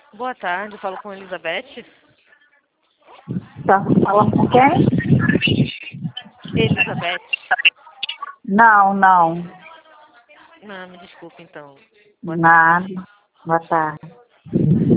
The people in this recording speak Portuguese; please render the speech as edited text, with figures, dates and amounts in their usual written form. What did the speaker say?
Boa tarde, eu falo com a Elizabeth. Tá falando com quem? Elizabeth. Não, não. Não, me desculpe então. Boa tarde. Nada. Boa tarde.